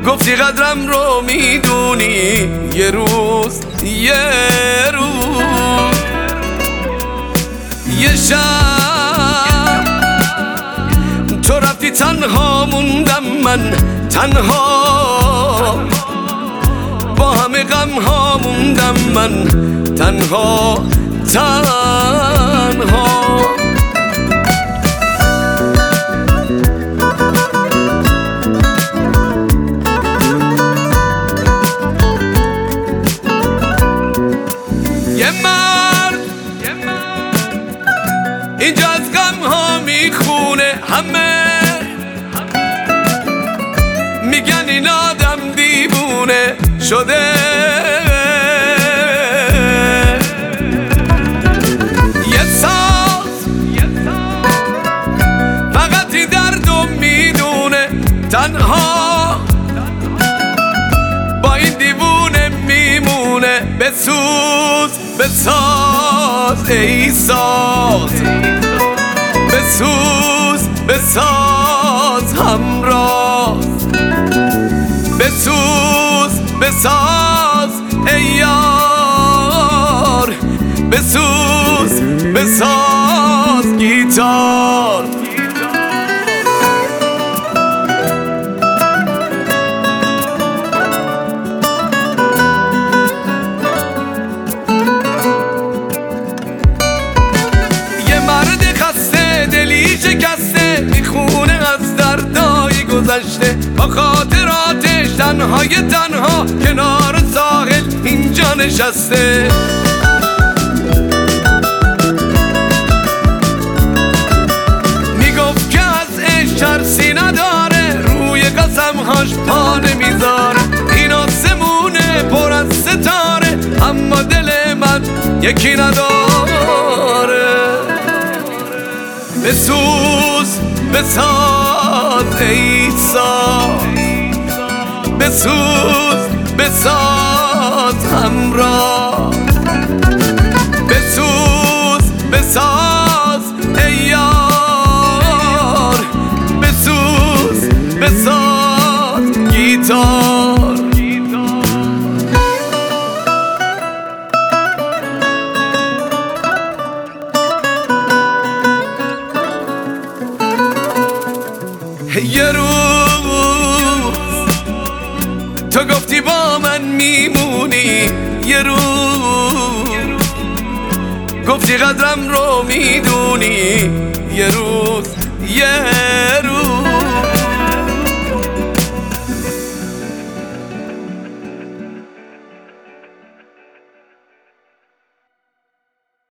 گفتی قدرم رو میدونی، یه روز یه شب تو رفتی، تنها موندم من، تنها با همه غم ها موندم من، تنها یه مرد اینجا از غم ها میخونه، همه میگن این آدم دیوونه شده. یه ساز فقط این دردو میدونه، تنها با این دیوونه میمونه. بسوز بساز ای ساز، بسوز بساز همراز، بسوز بساز ای یار، بسوز بساز گیتار. یه مرد خسته دلی شکسته میخونه از دردای گذشته، با خاطراتش تنهای تنها کنار ساحل اینجا نشسته. میگفت که از عشق ترسی نداره، روی قسمهاش پا نمیذاره. این آسمونه پر از ستاره، اما دل من یکی نداره. بسوز بساز ای ساز، بسوز بساز همراه، بسوز بساز ای یار، بسوز بساز گیتار. یه روز تو گفتی با من میمونی، یه روز گفتی قدرم رو میدونی، یه روز یه